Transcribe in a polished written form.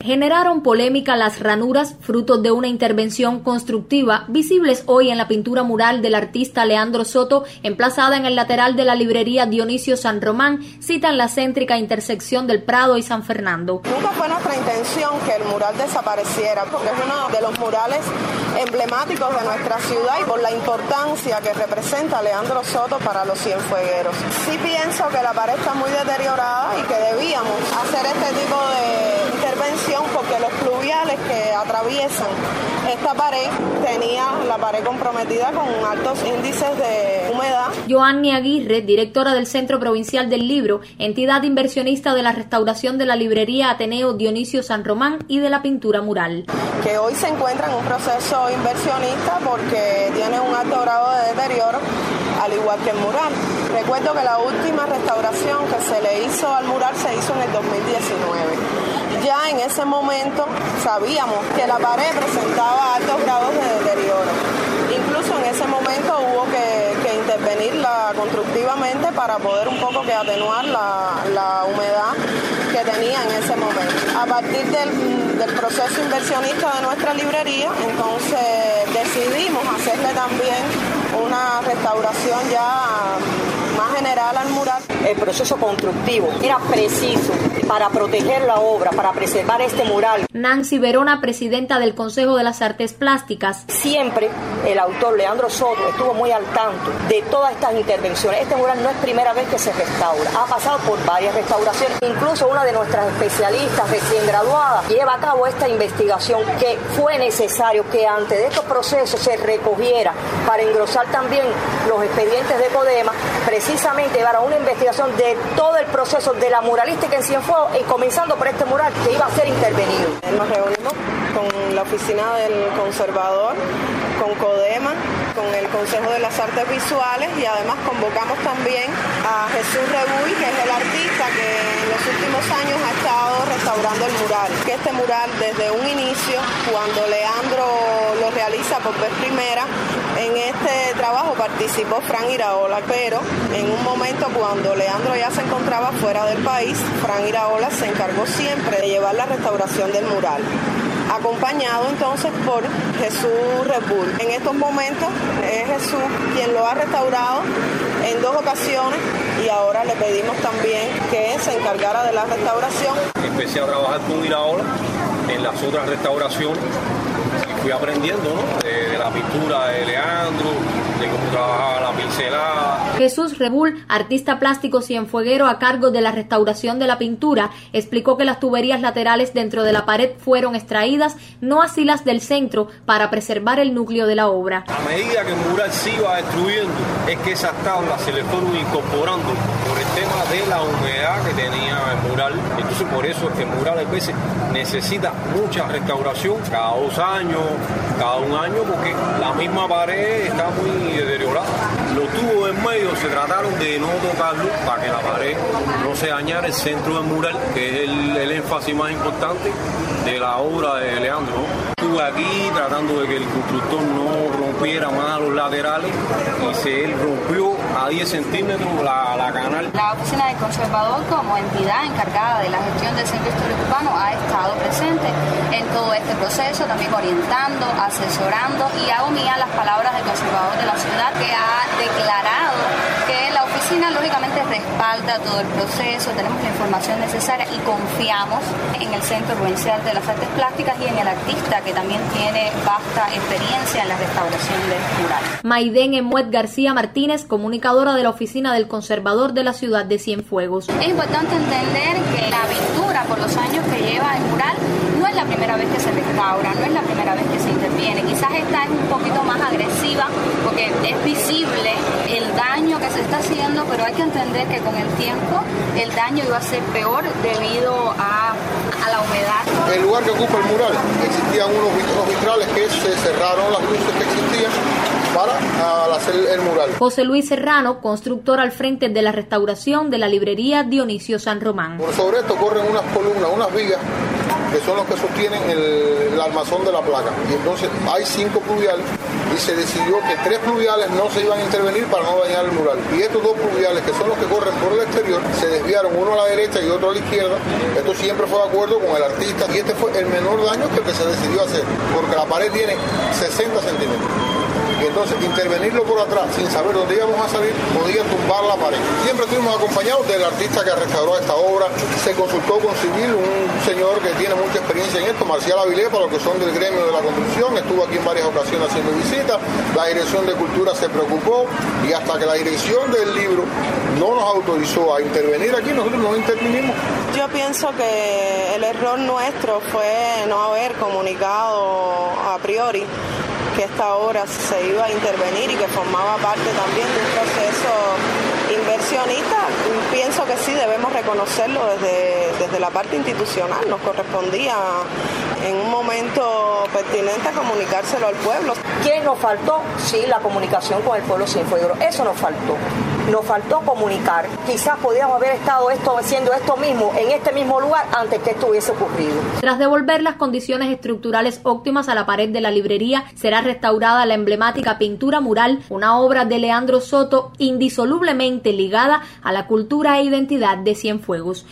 Generaron polémica las ranuras, frutos de una intervención constructiva, visibles hoy en la pintura mural del artista Leandro Soto, emplazada en el lateral de la librería Dionisio San Román, cita en la céntrica intersección del Prado y San Fernando. Nunca fue nuestra intención que el mural desapareciera, porque es uno de los murales emblemáticos de nuestra ciudad y por la importancia que representa Leandro Soto para los cienfuegueros. Sí pienso que la pared está muy deteriorada y que debíamos hacer este tipo de intervención porque los pluviales que atraviesan esta pared tenía la pared comprometida con altos índices de humedad. Joanny Aguirre, directora del Centro Provincial del Libro, entidad inversionista de la restauración de la librería Ateneo Dionisio San Román y de la pintura mural. Que hoy se encuentra en un proceso inversionista porque tiene un alto grado de deterioro, al igual que el mural. Recuerdo que la última restauración que se le hizo al mural se hizo en el 2019. Ya en ese momento sabíamos que la pared presentaba altos grados de deterioro. Incluso en ese momento hubo que intervenirla constructivamente para poder un poco que atenuar la humedad que tenía en ese momento. A partir del proceso inversionista de nuestra librería, entonces decidimos hacerle también una restauración ya más general al mural. El proceso constructivo era preciso para proteger la obra, para preservar este mural. Nancy Verona, presidenta del Consejo de las Artes Plásticas. Siempre el autor Leandro Soto estuvo muy al tanto de todas estas intervenciones. Este mural no es primera vez que se restaura, ha pasado por varias restauraciones. Incluso una de nuestras especialistas recién graduada lleva a cabo esta investigación que fue necesario que antes de estos procesos se recogiera para engrosar también los expedientes de CODEMA, precisamente llevar a una investigación de todo el proceso de la muralística en Cienfuegos y comenzando por este mural que iba a ser intervenido. Nos reunimos con la oficina del conservador, con CODEMA, con el Consejo de las Artes Visuales y además convocamos también a Jesús Rebull, que es el artista que en los últimos años ha estado restaurando el mural. Que este mural desde un inicio, cuando Leandro lo realiza por vez primera, en este trabajo participó Fran Iraola, pero en un momento cuando Leandro ya se encontraba fuera del país, Fran Iraola se encargó siempre de llevar la restauración del mural, acompañado entonces por Jesús Rebull. En estos momentos es Jesús quien lo ha restaurado en 2 ocasiones y ahora le pedimos también que se encargara de la restauración. Empecé a trabajar con Iraola en las otras restauraciones y fui aprendiendo, ¿no? de la pintura de Leandro, de cómo trabajaba la pincelada. Jesús Rebull, artista plástico cienfueguero a cargo de la restauración de la pintura, explicó que las tuberías laterales dentro de la pared fueron extraídas, no así las del centro, para preservar el núcleo de la obra. A medida que el mural se iba destruyendo, es que esas tablas se le fueron incorporando por el tema de la humedad que tenía el mural. Entonces por eso es que el mural a veces necesita mucha restauración, cada 2 años, cada 1 año, porque la misma pared está muy deteriorada. Los tubos en medio se trataron de no tocarlos para que la pared no se dañara, el centro del mural, que es el énfasis más importante de la obra de Leandro, ¿no? Estuve aquí tratando de que el constructor no rompiera más los laterales y él rompió a 10 centímetros la canal. La oficina del conservador, como entidad encargada de la gestión del centro histórico urbano, ha estado presente en todo este proceso, también orientando, asesorando, y hago mía las palabras del conservador de la ciudad, que ha declarado que la oficina lógicamente respalda todo el proceso, tenemos la información necesaria y confiamos en el Centro Provincial de las Artes Plásticas y en el artista, que también tiene vasta experiencia en la restauración del mural. Maiden Emuet García Martínez, comunicadora de la oficina del conservador de la ciudad de Cienfuegos. Es importante entender que la pintura, por los años que lleva el mural, no es la primera vez que se restaura, no es la primera vez que se interviene. Quizás esta es un poquito más agresiva porque es visible el daño que se está haciendo, pero hay que entender que con el tiempo el daño iba a ser peor debido a la humedad. El lugar que ocupa el mural, existían unos vitrales que se cerraron, las luces que existían para hacer el mural. José Luis Serrano, constructor al frente de la restauración de la librería Dionisio San Román. Por sobre esto corren unas columnas, unas vigas, que son los que sostienen el armazón de la placa. Y entonces hay 5 pluviales y se decidió que 3 pluviales no se iban a intervenir para no dañar el mural. Y estos 2 pluviales, que son los que corren por el exterior, se desviaron, uno a la derecha y otro a la izquierda. Esto siempre fue de acuerdo con el artista y este fue el menor daño que se decidió hacer, porque la pared tiene 60 centímetros. Y entonces intervenirlo por atrás sin saber dónde íbamos a salir podía tumbar la pared. Siempre estuvimos acompañados del artista que restauró esta obra. Se consultó con Civil, un señor que tiene mucha experiencia en esto, Marcial Avilés, para los que son del gremio de la construcción. Estuvo aquí en varias ocasiones haciendo visitas. La Dirección de Cultura se preocupó y hasta que la dirección del libro no nos autorizó a intervenir aquí, nosotros no intervinimos. Yo pienso que el error nuestro fue no haber comunicado a priori que esta obra se iba a intervenir y que formaba parte también de un proceso inversionista. Pienso que sí debemos reconocerlo desde la parte institucional. Nos correspondía en un momento pertinente comunicárselo al pueblo. ¿Qué nos faltó? Sí, la comunicación con el pueblo cienfuegro. Eso nos faltó. Nos faltó comunicar. Quizás podíamos haber estado haciendo esto mismo en este mismo lugar antes que esto hubiese ocurrido. Tras devolver las condiciones estructurales óptimas a la pared de la librería, será restaurada la emblemática pintura mural, una obra de Leandro Soto indisolublemente ligada a la cultura e identidad de Cienfuegos.